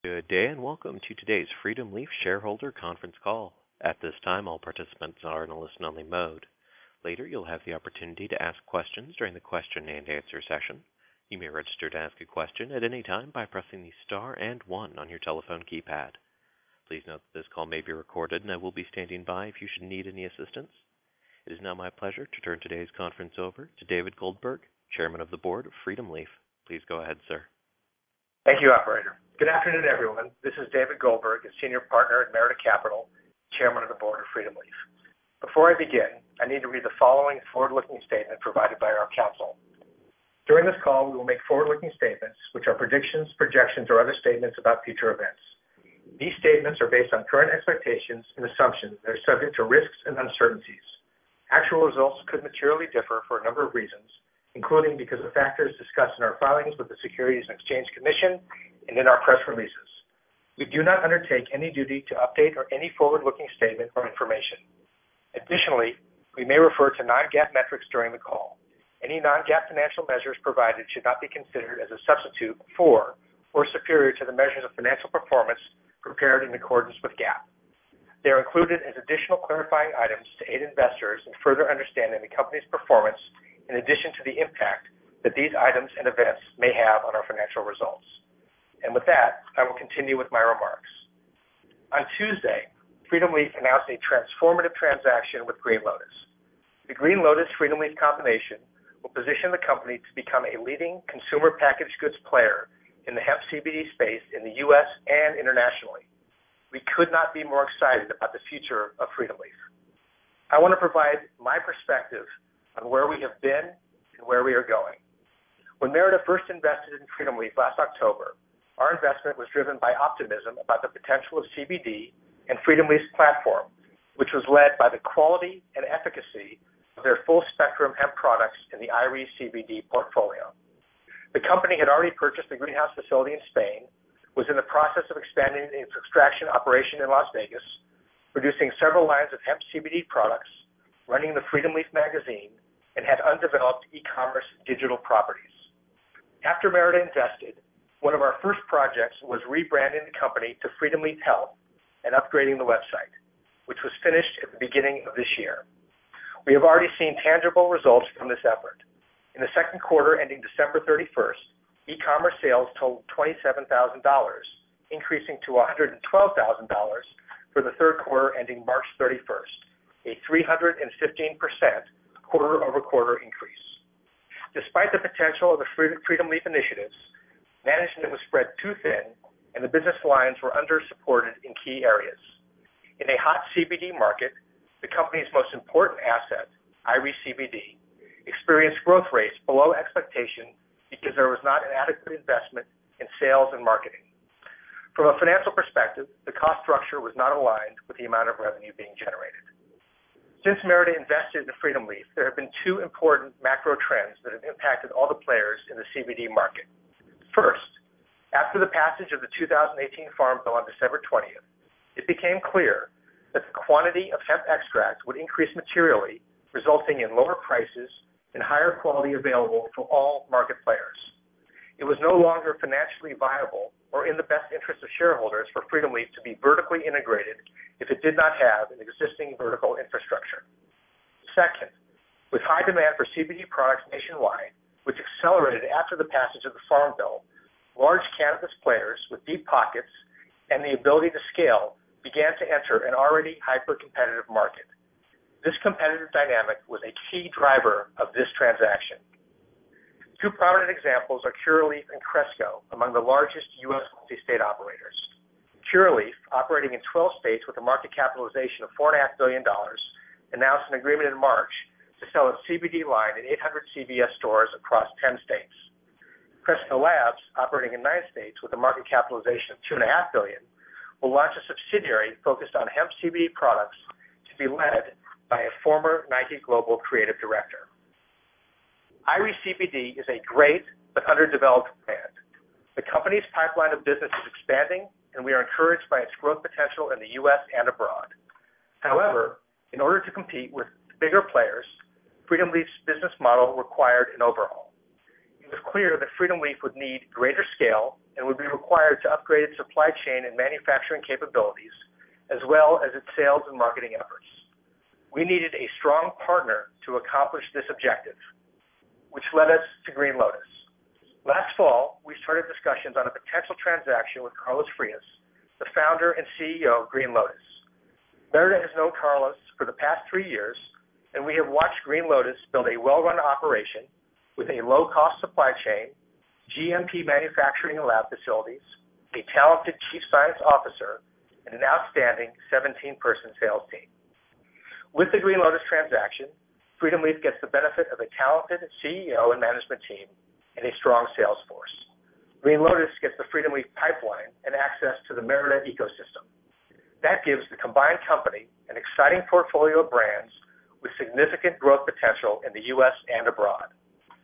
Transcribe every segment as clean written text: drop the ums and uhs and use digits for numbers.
Good day and welcome to today's Freedom Leaf shareholder conference call. At this time, all participants are in a listen-only mode. Later, you'll have the opportunity to ask questions during the question and answer session. You may register to ask a question at any time by pressing the star and 1 on your telephone keypad. Please note that this call may be recorded and I will be standing by if you should need any assistance. It is now my pleasure to turn today's conference over to David Goldberg, Chairman of the Board of Freedom Leaf. Please go ahead, sir. Thank you, Operator. Good afternoon, everyone. This is David Goldberg, a Senior Partner at Merida Capital, Chairman of the Board of Freedom Leaf. Before I begin, I need to read the following forward-looking statement provided by our counsel. During this call, we will make forward-looking statements, which are predictions, projections, or other statements about future events. These statements are based on current expectations and assumptions that are subject to risks and uncertainties. Actual results could materially differ for a number of reasons, including because of factors discussed in our filings with the Securities and Exchange Commission and in our press releases. We do not undertake any duty to update or any forward-looking statement or information. Additionally, we may refer to non-GAAP metrics during the call. Any non-GAAP financial measures provided should not be considered as a substitute for or superior to the measures of financial performance prepared in accordance with GAAP. They are included as additional clarifying items to aid investors in further understanding the company's performance in addition to the impact that these items and events may have on our financial results. And with that, I will continue with my remarks. On Tuesday, Freedom Leaf announced a transformative transaction with Green Lotus. The Green Lotus Freedom Leaf combination will position the company to become a leading consumer packaged goods player in the hemp CBD space in the U.S. and internationally. We could not be more excited about the future of Freedom Leaf. I want to provide my perspective on where we have been and where we are going. When Merida first invested in Freedom Leaf last October, our investment was driven by optimism about the potential of CBD and Freedom Leaf's platform, which was led by the quality and efficacy of their full-spectrum hemp products in the Iris CBD portfolio. The company had already purchased a greenhouse facility in Spain, was in the process of expanding its extraction operation in Las Vegas, producing several lines of hemp CBD products, running the Freedom Leaf magazine, and had undeveloped e-commerce digital properties. After Merida invested, one of our first projects was rebranding the company to Freedom Leaf Health and upgrading the website, which was finished at the beginning of this year. We have already seen tangible results from this effort. In the second quarter ending December 31st, e-commerce sales totaled $27,000, increasing to $112,000 for the third quarter ending March 31st, a 315% quarter-over-quarter increase. Despite the potential of the Freedom Leaf initiatives, management was spread too thin and the business lines were under-supported in key areas. In a hot CBD market, the company's most important asset, Iris CBD, experienced growth rates below expectation because there was not an adequate investment in sales and marketing. From a financial perspective, the cost structure was not aligned with the amount of revenue being generated. Since Merida invested in Freedom Leaf, there have been two important macro trends that have impacted all the players in the CBD market. First, after the passage of the 2018 Farm Bill on December 20th, it became clear that the quantity of hemp extract would increase materially, resulting in lower prices and higher quality available for all market players. It was no longer financially viable or in the best interest of shareholders for Freedom Leaf to be vertically integrated if it did not have an existing vertical infrastructure. Second, with high demand for CBD products nationwide, which accelerated after the passage of the Farm Bill, large cannabis players with deep pockets and the ability to scale began to enter an already hyper-competitive market. This competitive dynamic was a key driver of this transaction. Two prominent examples are Curaleaf and Cresco, among the largest U.S. multi-state operators. Curaleaf, operating in 12 states with a market capitalization of $4.5 billion, announced an agreement in March to sell its CBD line in 800 CVS stores across 10 states. Cresco Labs, operating in 9 states with a market capitalization of $2.5 billion, will launch a subsidiary focused on hemp CBD products to be led by a former Nike Global creative director. Iris CBD is a great but underdeveloped brand. The company's pipeline of business is expanding, and we are encouraged by its growth potential in the U.S. and abroad. However, in order to compete with bigger players, Freedom Leaf's business model required an overhaul. it was clear that Freedom Leaf would need greater scale and would be required to upgrade its supply chain and manufacturing capabilities, as well as its sales and marketing efforts. We needed a strong partner to accomplish this objective, which led us to Green Lotus. Last fall, we started discussions on a potential transaction with Carlos Frias, the founder and CEO of Green Lotus. Merida has known Carlos for the past 3 years, and we have watched Green Lotus build a well-run operation with a low-cost supply chain, GMP manufacturing and lab facilities, a talented chief science officer, and an outstanding 17-person sales team. With the Green Lotus transaction, Freedom Leaf gets the benefit of a talented CEO and management team and a strong sales force. Green Lotus gets the Freedom Leaf pipeline and access to the Merida ecosystem. That gives the combined company an exciting portfolio of brands with significant growth potential in the U.S. and abroad.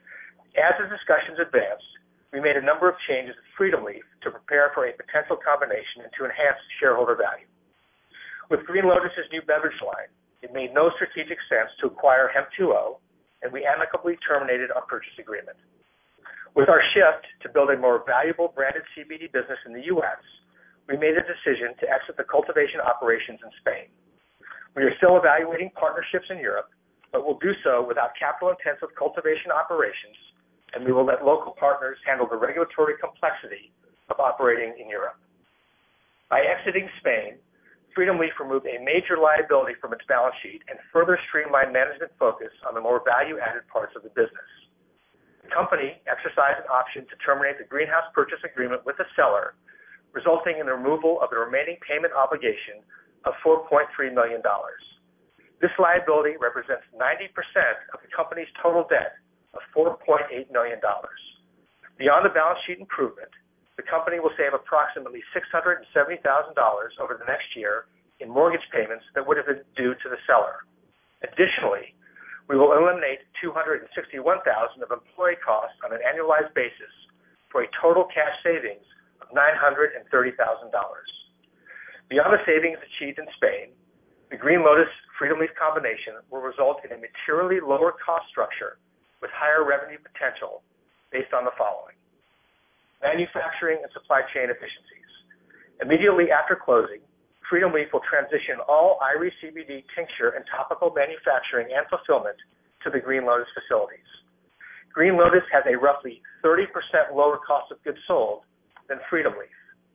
As the discussions advanced, we made a number of changes at Freedom Leaf to prepare for a potential combination and to enhance shareholder value. With Green Lotus's new beverage line, it made no strategic sense to acquire Hemp2O, and we amicably terminated our purchase agreement. With our shift to build a more valuable branded CBD business in the U.S., we made a decision to exit the cultivation operations in Spain. We are still evaluating partnerships in Europe, but will do so without capital-intensive cultivation operations, and we will let local partners handle the regulatory complexity of operating in Europe. By exiting Spain, Freedom Leaf removed a major liability from its balance sheet and further streamlined management focus on the more value-added parts of the business. The company exercised an option to terminate the greenhouse purchase agreement with the seller, resulting in the removal of the remaining payment obligation of $4.3 million. This liability represents 90% of the company's total debt of $4.8 million. Beyond the balance sheet improvement, the company will save approximately $670,000 over the next year in mortgage payments that would have been due to the seller. Additionally, we will eliminate $261,000 of employee costs on an annualized basis for a total cash savings of $930,000. Beyond the savings achieved in Spain, the Green Lotus Freedom Leaf combination will result in a materially lower cost structure with higher revenue potential based on the following: manufacturing and supply chain efficiencies. Immediately after closing, Freedom Leaf will transition all Irie CBD tincture and topical manufacturing and fulfillment to the Green Lotus facilities. Green Lotus has a roughly 30% lower cost of goods sold than Freedom Leaf.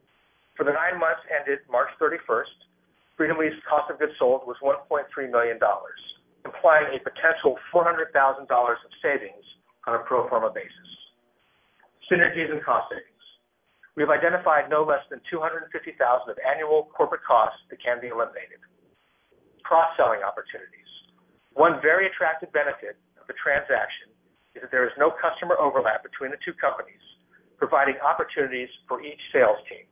For the 9 months ended March 31st, Freedom Leaf's cost of goods sold was $1.3 million, implying a potential $400,000 of savings on a pro forma basis. Synergies and cost savings. We have identified no less than $250,000 of annual corporate costs that can be eliminated. Cross-selling opportunities. One very attractive benefit of the transaction is that there is no customer overlap between the two companies, providing opportunities for each sales team.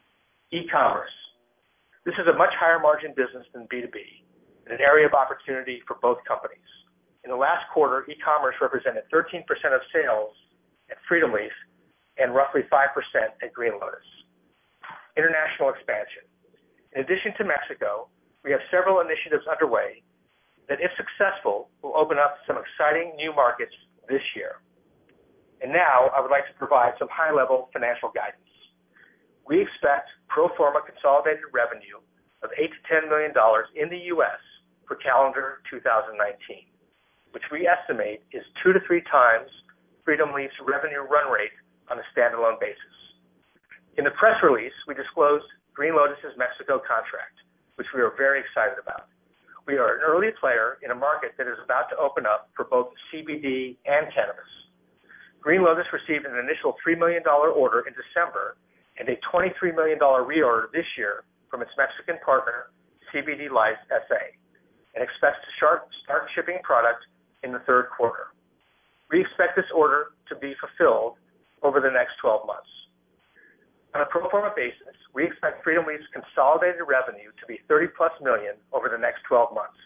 E-commerce. This is a much higher margin business than B2B, and an area of opportunity for both companies. In the last quarter, e-commerce represented 13% of sales at Freedom Leaf and roughly 5% at Green Lotus. International expansion. In addition to Mexico, we have several initiatives underway that, if successful, will open up some exciting new markets this year. And now I would like to provide some high-level financial guidance. We expect pro forma consolidated revenue of $8 to $10 million in the U.S. for calendar 2019, which we estimate is 2 to 3 times Freedom Leaf's revenue run rate on a standalone basis. In the press release, we disclosed Green Lotus's Mexico contract, which we are very excited about. We are an early player in a market that is about to open up for both CBD and cannabis. Green Lotus received an initial $3 million order in December and a $23 million reorder this year from its Mexican partner, CBD Life SA, and expects to start shipping product in the third quarter. We expect this order to be fulfilled over the next 12 months. On a pro forma basis, we expect Freedom Leaf's consolidated revenue to be $30-plus million over the next 12 months.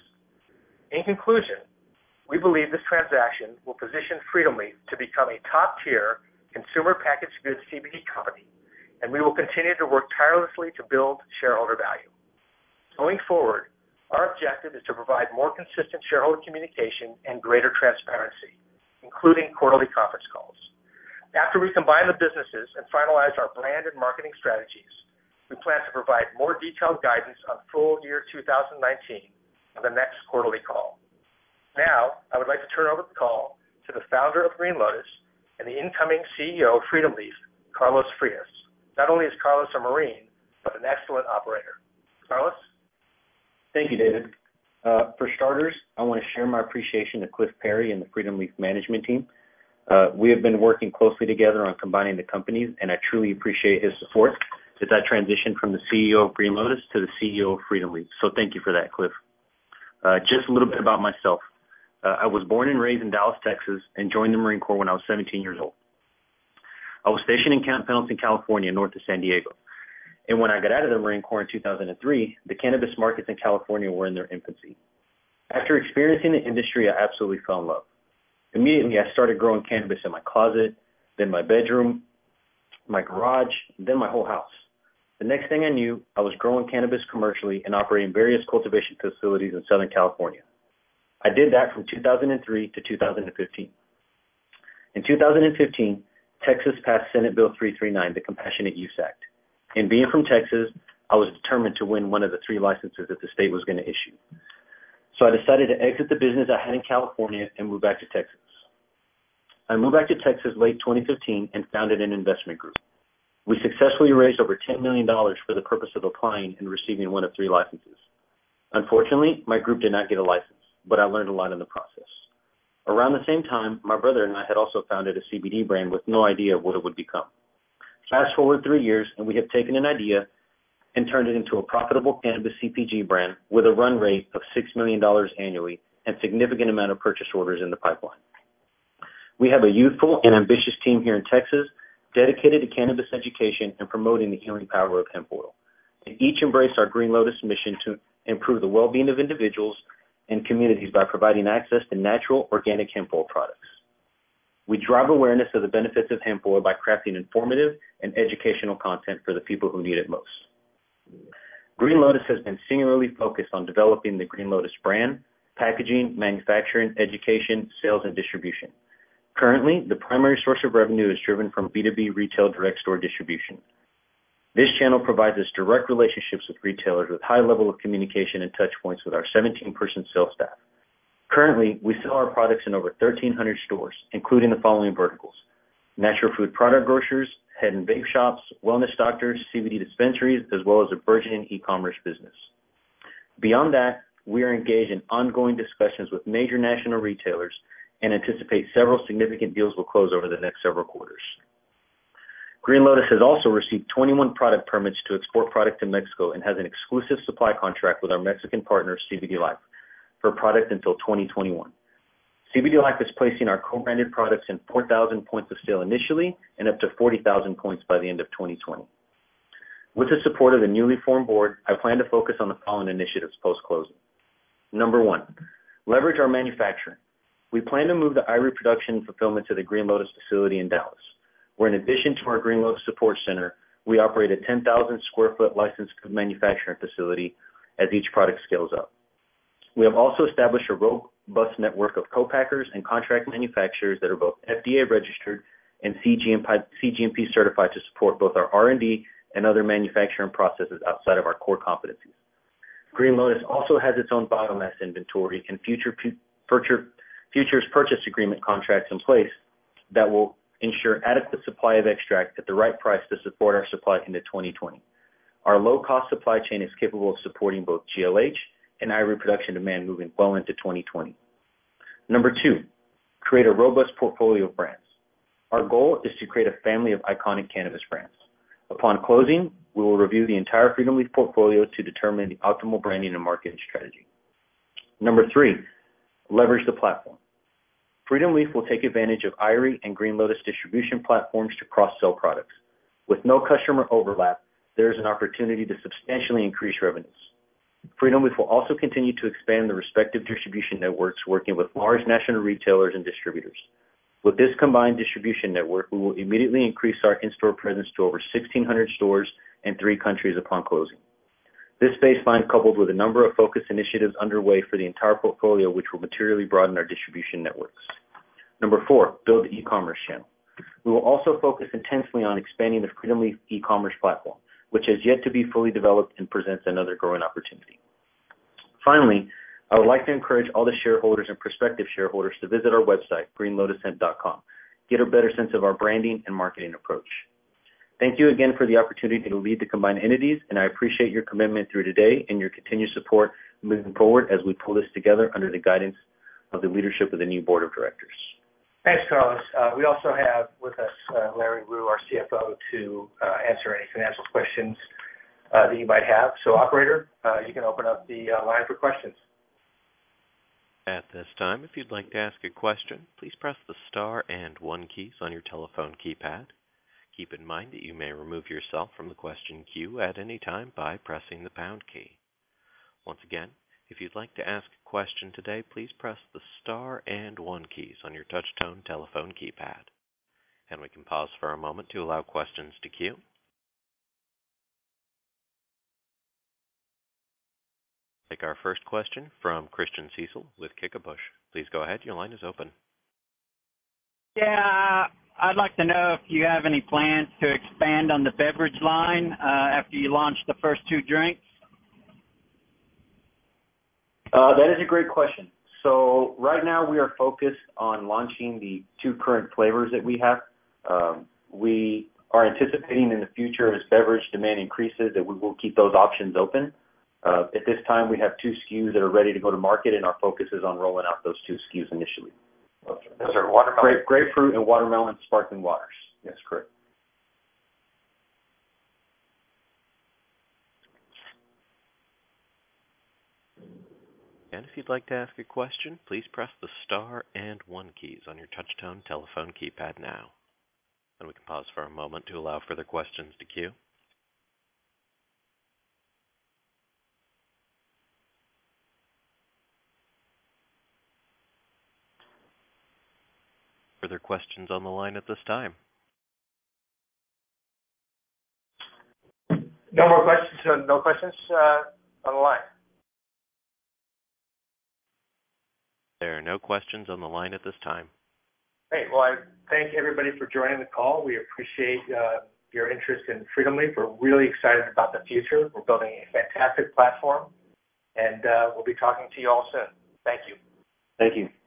In conclusion, we believe this transaction will position Freedom Leaf to become a top-tier consumer packaged goods CBD company, and we will continue to work tirelessly to build shareholder value. Going forward, our objective is to provide more consistent shareholder communication and greater transparency, including quarterly conference calls. After we combine the businesses and finalize our brand and marketing strategies, we plan to provide more detailed guidance on full year 2019 on the next quarterly call. Now, I would like to turn over the call to the founder of Green Lotus and the incoming CEO of Freedom Leaf, Carlos Frias. Not only is Carlos a Marine, but an excellent operator. Carlos? Thank you, David. For starters, I want to share my appreciation to Cliff Perry and the Freedom Leaf management team. We have been working closely together on combining the companies, and I truly appreciate his support as I transitioned from the CEO of Green Lotus to the CEO of Freedom Leaf. So thank you for that, Cliff. Just a little bit about myself. I was born and raised in Dallas, Texas, and joined the Marine Corps when I was 17 years old. I was stationed in Camp Pendleton, California, north of San Diego. And when I got out of the Marine Corps in 2003, the cannabis markets in California were in their infancy. After experiencing the industry, I absolutely fell in love. Immediately, I started growing cannabis in my closet, then my bedroom, my garage, then my whole house. The next thing I knew, I was growing cannabis commercially and operating various cultivation facilities in Southern California. I did that from 2003 to 2015. In 2015, Texas passed Senate Bill 339, the Compassionate Use Act. And being from Texas, I was determined to win one of the 3 licenses that the state was going to issue. So I decided to exit the business I had in California and move back to Texas. I moved back to Texas late 2015 and founded an investment group. We successfully raised over $10 million for the purpose of applying and receiving one of 3 licenses. Unfortunately, my group did not get a license, but I learned a lot in the process. Around the same time, my brother and I had also founded a CBD brand with no idea what it would become. Fast forward 3 years, and we have taken an idea and turned it into a profitable cannabis CPG brand with a run rate of $6 million annually and significant amount of purchase orders in the pipeline. We have a youthful and ambitious team here in Texas dedicated to cannabis education and promoting the healing power of hemp oil. And each embrace our Green Lotus mission to improve the well-being of individuals and communities by providing access to natural, organic hemp oil products. We drive awareness of the benefits of hemp oil by crafting informative and educational content for the people who need it most. Green Lotus has been singularly focused on developing the Green Lotus brand, packaging, manufacturing, education, sales, and distribution. Currently, the primary source of revenue is driven from B2B retail direct store distribution. This channel provides us direct relationships with retailers with high level of communication and touch points with our 17-person sales staff. Currently, we sell our products in over 1,300 stores, including the following verticals: natural food product grocers, head and vape shops, wellness doctors, CBD dispensaries, as well as a burgeoning e-commerce business. Beyond that, we are engaged in ongoing discussions with major national retailers and anticipate several significant deals will close over the next several quarters. Green Lotus has also received 21 product permits to export product to Mexico and has an exclusive supply contract with our Mexican partner, CBD Life, for product until 2021. CBD Life is placing our co-branded products in 4,000 points of sale initially and up to 40,000 points by the end of 2020. With the support of the newly formed board, I plan to focus on the following initiatives post-closing. Number 1, leverage our manufacturing. We plan to move the Irie production and fulfillment to the Green Lotus facility in Dallas, where in addition to our Green Lotus Support Center, we operate a 10,000 square foot licensed food manufacturing facility as each product scales up. We have also established a robust network of co-packers and contract manufacturers that are both FDA registered and CGMP certified to support both our R&D and other manufacturing processes outside of our core competencies. Green Lotus also has its own biomass inventory and futures purchase agreement contracts in place that will ensure adequate supply of extract at the right price to support our supply into 2020. Our low-cost supply chain is capable of supporting both GLH and Irie production demand moving well into 2020. Number 2, create a robust portfolio of brands. Our goal is to create a family of iconic cannabis brands. Upon closing, we will review the entire Freedom Leaf portfolio to determine the optimal branding and marketing strategy. Number 3, leverage the platform. Freedom Leaf will take advantage of Irie and Green Lotus distribution platforms to cross-sell products. With no customer overlap, there is an opportunity to substantially increase revenues. Freedom Leaf will also continue to expand the respective distribution networks, working with large national retailers and distributors. With this combined distribution network, we will immediately increase our in-store presence to over 1,600 stores in 3 countries upon closing. This baseline, coupled with a number of focus initiatives underway for the entire portfolio, which will materially broaden our distribution networks. Number 4, build the e-commerce channel. We will also focus intensely on expanding the Freedom Leaf e-commerce platform, which has yet to be fully developed and presents another growing opportunity. Finally, I would like to encourage all the shareholders and prospective shareholders to visit our website, greenlotushemp.com, get a better sense of our branding and marketing approach. Thank you again for the opportunity to lead the combined entities, and I appreciate your commitment through today and your continued support moving forward as we pull this together under the guidance of the leadership of the new board of directors. Thanks, Carlos. We also have with us Larry Wu, our CFO, to answer any financial questions that you might have. So, operator, you can open up the line for questions. At this time, if you'd like to ask a question, please press the star and 1 keys on your telephone keypad. Keep in mind that you may remove yourself from the question queue at any time by pressing the pound key. Once again, if you'd like to ask a question today, please press the star and 1 keys on your touch-tone telephone keypad. And we can pause for a moment to allow questions to queue. Take our first question from Christian Cecil with Kickabush. Please go ahead. Your line is open. Yeah, I'd like to know if you have any plans to expand on the beverage line after you launch the first 2 drinks. That is a great question. So right now we are focused on launching the 2 current flavors that we have. We are anticipating in the future as beverage demand increases that we will keep those options open. At this time we have 2 SKUs that are ready to go to market, and our focus is on rolling out those 2 SKUs initially. Those are watermelon. Grapefruit and watermelon sparkling waters. Yes, correct. And if you'd like to ask a question, please press the star and 1 keys on your touch-tone telephone keypad now. And we can pause for a moment to allow further questions to queue. Further questions on the line at this time? No more questions. No questions on the line. There are no questions on the line at this time. Great. Well, I thank everybody for joining the call. We appreciate your interest in Freedom Leaf. We're really excited about the future. We're building a fantastic platform, and we'll be talking to you all soon. Thank you. Thank you.